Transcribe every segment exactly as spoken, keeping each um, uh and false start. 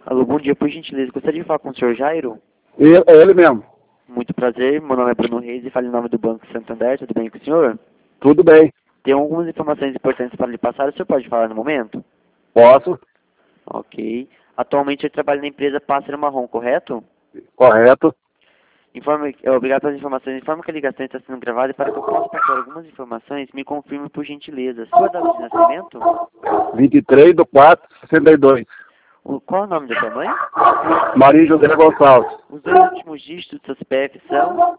Alô, bom dia, por gentileza. Gostaria de falar com o senhor Jairo? Ele, é ele mesmo. Muito prazer, meu nome é Bruno Reis e falo em nome do Banco Santander. Tudo bem com o senhor? Tudo bem. Tem algumas informações importantes para lhe passar. O senhor pode falar no momento? Posso? Ok. Atualmente eu trabalho na empresa Pássaro Marrom, correto? Correto. Informe, é, obrigado pelas informações. Informe que a ligação está sendo gravada e para que eu possa passar algumas informações, me confirme por gentileza. Sua data de nascimento? vinte e três de quatro de sessenta e dois. O, qual é o nome da sua mãe? Maria José Gonçalves. Os dois últimos dígitos do seu C P F são?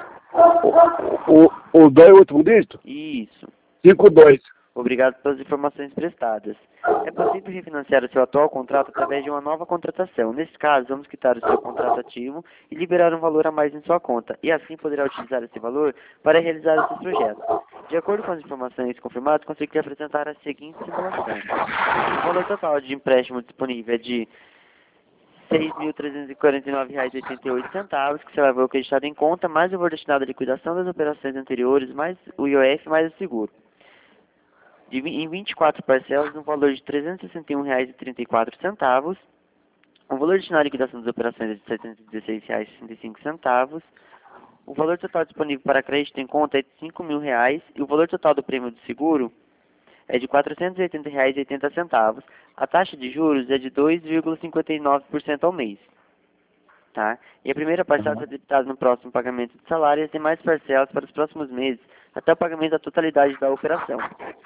O, o dois últimos dígitos? Isso. cinco dois. Obrigado pelas informações prestadas. É possível refinanciar o seu atual contrato através de uma nova contratação. Nesse caso, vamos quitar o seu contrato ativo e liberar um valor a mais em sua conta. E assim poderá utilizar esse valor para realizar esses projetos. De acordo com as informações confirmadas, consegui apresentar a seguinte simulação. O valor total de empréstimo disponível é de seis mil trezentos e quarenta e nove reais e oitenta e oito centavos, que será o valor acreditado em conta, mais o valor destinado à liquidação das operações anteriores, mais o I O F, mais o seguro. De, em vinte e quatro parcelas, no valor de trezentos e sessenta e um reais e trinta e quatro centavos. O valor destinado à liquidação das operações é de setecentos e dezesseis reais e sessenta e cinco centavos. O valor total disponível para crédito em conta é de cinco mil reais e o valor total do prêmio do seguro é de quatrocentos e oitenta reais e oitenta centavos. A taxa de juros é de dois vírgula cinquenta e nove por cento ao mês. Tá? E a primeira parcela será debitada no próximo pagamento de salário e as demais parcelas para os próximos meses, até o pagamento da totalidade da operação.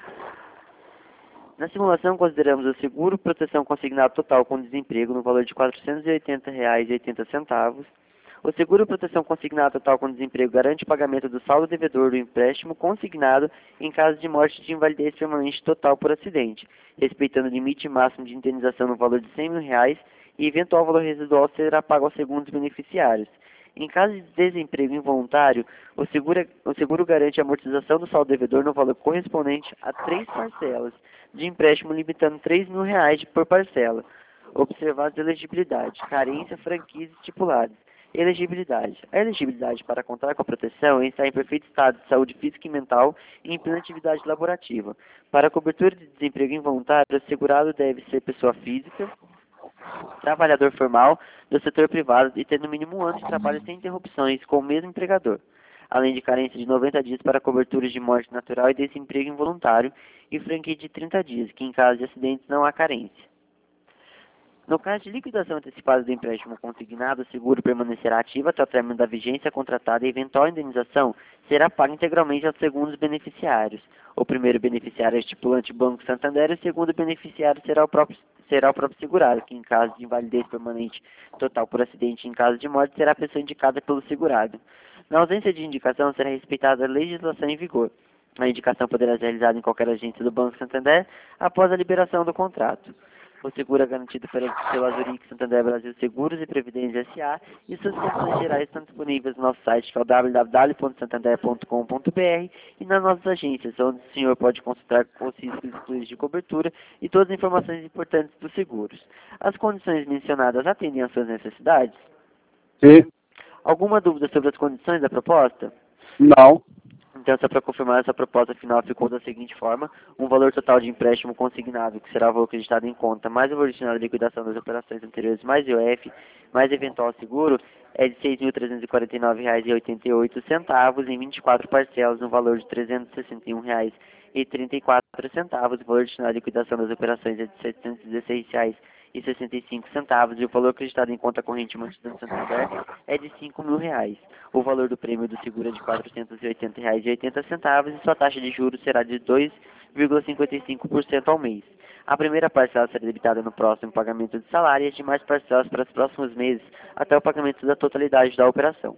Na simulação, consideramos o seguro proteção consignado total com desemprego no valor de quatrocentos e oitenta reais e oitenta centavos. O seguro proteção consignado total com desemprego garante o pagamento do saldo devedor do empréstimo consignado em caso de morte de invalidez permanente total por acidente, respeitando o limite máximo de indenização no valor de cem mil reais e eventual valor residual será pago aos segundos beneficiários. Em caso de desemprego involuntário, o seguro, o seguro garante a amortização do saldo devedor no valor correspondente a três parcelas de empréstimo, limitando três mil reais por parcela. Observados a elegibilidade, carência, franquias estipuladas. Elegibilidade. A elegibilidade para contar com a proteção é estar em perfeito estado de saúde física e mental e em plena atividade laborativa. Para a cobertura de desemprego involuntário, o segurado deve ser pessoa física, trabalhador formal do setor privado e ter no mínimo um ano de trabalho sem interrupções com o mesmo empregador, além de carência de noventa dias para coberturas de morte natural e desemprego involuntário e franquia de trinta dias, que em caso de acidentes não há carência. No caso de liquidação antecipada do empréstimo consignado, o seguro permanecerá ativo até o término da vigência contratada e eventual indenização será paga integralmente aos segundos beneficiários. O primeiro beneficiário é o estipulante Banco Santander e o segundo beneficiário será o próprio, será o próprio segurado, que em caso de invalidez permanente total por acidente e em caso de morte será a pessoa indicada pelo segurado. Na ausência de indicação, será respeitada a legislação em vigor. A indicação poderá ser realizada em qualquer agência do Banco Santander após a liberação do contrato. O seguro é garantido pela, pela Zurich Santander Brasil Seguros e Previdência S A e suas condições gerais estão disponíveis no nosso site, que é o w w w ponto santander ponto com ponto b r, e nas nossas agências, onde o senhor pode consultar os riscos excluídos de cobertura e todas as informações importantes dos seguros. As condições mencionadas atendem às suas necessidades? Sim. Alguma dúvida sobre as condições da proposta? Não. Então, só para confirmar, essa proposta final ficou da seguinte forma: um valor total de empréstimo consignado, que será o valor acreditado em conta, mais o valor destinado à liquidação das operações anteriores, mais I O F, mais eventual seguro, é de seis mil trezentos e quarenta e nove reais e oitenta e oito centavos em vinte e quatro parcelas, no valor de trezentos e sessenta e um reais e trinta e quatro centavos. O valor destinado à liquidação das operações é de setecentos e dezesseis reais e sessenta e cinco centavos, e o valor acreditado em conta corrente mantida no Santander é de cinco mil reais. O valor do prêmio do seguro é de quatrocentos e oitenta reais e oitenta centavos e sua taxa de juros será de dois vírgula cinquenta e cinco por cento ao mês. A primeira parcela será debitada no próximo pagamento de salário e as demais parcelas para os próximos meses até o pagamento da totalidade da operação.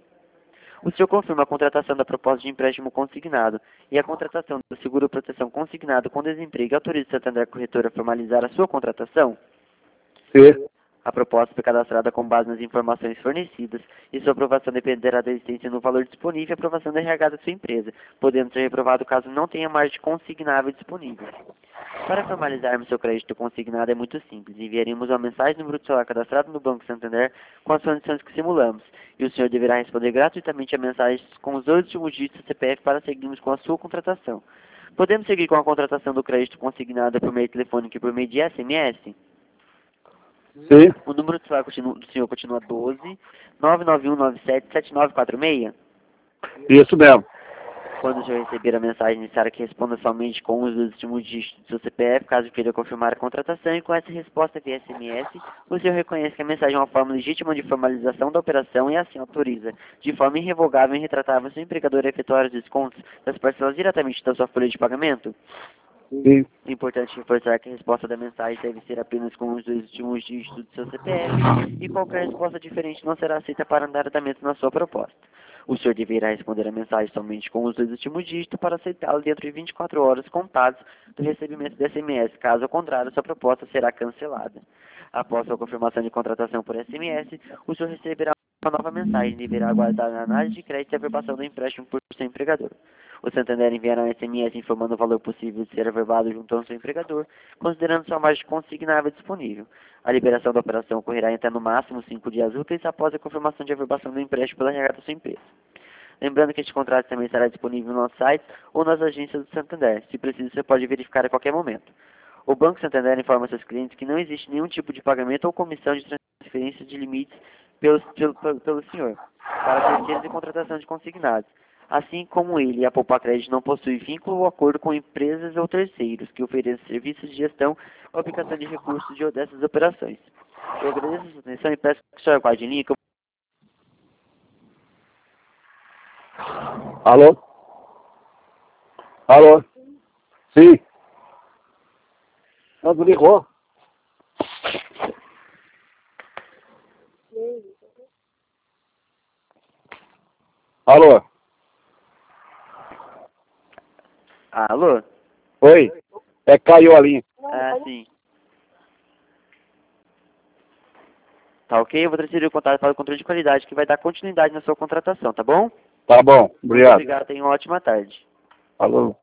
O senhor confirma a contratação da proposta de empréstimo consignado e a contratação do seguro proteção consignado com desemprego e autoriza o Santander Corretora a formalizar a sua contratação? Sim. A proposta foi cadastrada com base nas informações fornecidas e sua aprovação dependerá da existência no valor disponível e aprovação da R H da sua empresa, podendo ser reprovado caso não tenha margem consignável disponível. Para formalizarmos seu crédito consignado é muito simples. Enviaremos uma mensagem no número de celular cadastrado no Banco Santander com as condições que simulamos, e o senhor deverá responder gratuitamente a mensagem com os dois últimos dígitos do C P F para seguirmos com a sua contratação. Podemos seguir com a contratação do crédito consignado por meio telefônico e por meio de S M S? Sim, O número do, celular continua, do senhor continua doze, nove nove um nove sete, sete nove quatro seis. isso mesmo. Quando o senhor receber a mensagem necessária que responda somente com os dois últimos dígitos do seu C P F, caso queira confirmar a contratação, e com essa resposta via S M S, o senhor reconhece que a mensagem é uma forma legítima de formalização da operação e assim autoriza, de forma irrevogável e irretratável, seu empregador a efetuar os descontos das parcelas diretamente da sua folha de pagamento? Sim, É importante reforçar que a resposta da mensagem deve ser apenas com os dois últimos dígitos do seu C P F e qualquer resposta diferente não será aceita para andamento na sua proposta. O senhor deverá responder a mensagem somente com os dois últimos dígitos para aceitá-la dentro de vinte e quatro horas contadas do recebimento do S M S. Caso contrário, sua proposta será cancelada. Após sua confirmação de contratação por S M S, o senhor receberá uma nova mensagem e deverá aguardar a análise de crédito e a averbação do empréstimo por seu empregador. O Santander enviará um S M S informando o valor possível de ser averbado junto ao seu empregador, considerando sua margem consignável disponível. A liberação da operação ocorrerá em até no máximo cinco dias úteis após a confirmação de averbação do empréstimo pela R H da sua empresa. Lembrando que este contrato também estará disponível no nosso site ou nas agências do Santander. Se preciso, você pode verificar a qualquer momento. O Banco Santander informa seus clientes que não existe nenhum tipo de pagamento ou comissão de transferência de limites pelo, pelo, pelo, pelo senhor para terceiros e contratação de consignados. Assim como ele, a Poupa Crédito não possui vínculo ou acordo com empresas ou terceiros que ofereçam serviços de gestão ou aplicação de recursos de dessas operações. Eu agradeço a sua atenção e peço que o senhor aguarde em linha. alô? Alô? Sim. Não, tu ligou. Alô? Alô? Oi? É, caiu a linha. Ah, sim. Tá ok? Eu vou transferir o contato para o controle de qualidade que vai dar continuidade na sua contratação, tá bom? Tá bom, Muito obrigado. obrigado, tenha uma ótima tarde. Alô?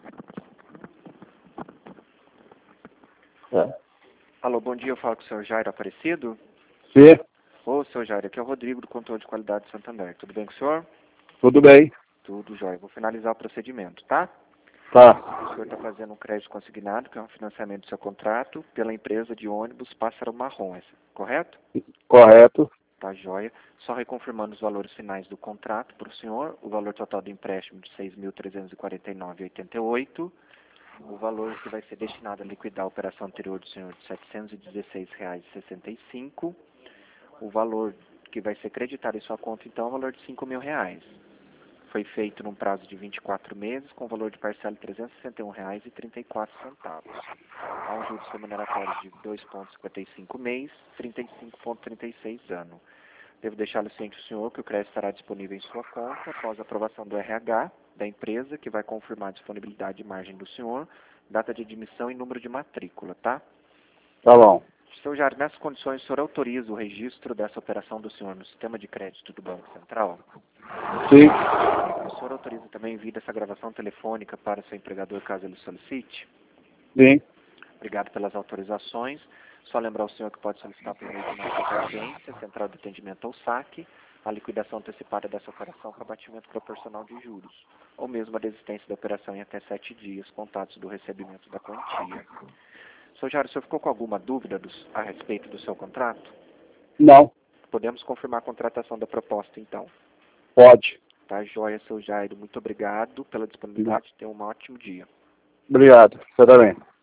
É. Alô, bom dia, eu falo com o senhor Jairo Aparecido. Sim, Ô, senhor Jairo, aqui é o Rodrigo do Controle de Qualidade de Santander. Tudo bem com o senhor? tudo bem. Tudo jóia. Vou finalizar o procedimento, tá? Tá, O senhor está fazendo um crédito consignado, que é um financiamento do seu contrato, pela empresa de ônibus Pássaro Marrom, essa, correto? correto. Tá jóia. Só reconfirmando os valores finais do contrato para o senhor, o valor total do empréstimo de seis mil trezentos e quarenta e nove reais e oitenta e oito centavos, o valor que vai ser destinado a liquidar a operação anterior do senhor de setecentos e dezesseis reais e sessenta e cinco centavos, o valor que vai ser creditado em sua conta, então, é o valor de cinco mil reais. Foi feito num prazo de vinte e quatro meses, com valor de parcela de trezentos e sessenta e um reais e trinta e quatro centavos. Há um juros remuneratórios de dois vírgula cinquenta e cinco mês, trinta e cinco vírgula trinta e seis ano. Devo deixá-lo ciente, o senhor, que o crédito estará disponível em sua conta após a aprovação do R H da empresa, que vai confirmar a disponibilidade de margem do senhor, data de admissão e número de matrícula, tá? Tá bom. Senhor Jair, nessas condições, o senhor autoriza o registro dessa operação do senhor no sistema de crédito do Banco Central? Sim, O senhor autoriza também envio dessa gravação telefônica para seu empregador, caso ele solicite? sim. Obrigado pelas autorizações. Só lembrar o senhor que pode solicitar por meio de nossa agência, Central de Atendimento ao Saque, a liquidação antecipada dessa operação com abatimento proporcional de juros, ou mesmo a desistência da operação em até sete dias, contados do recebimento da quantia. Senhor Jairo, o senhor ficou com alguma dúvida dos, a respeito do seu contrato? Não, Podemos confirmar a contratação da proposta, então. pode. Tá, joia, seu Jairo. Muito obrigado pela disponibilidade. Tenha um ótimo dia. Obrigado. Você também.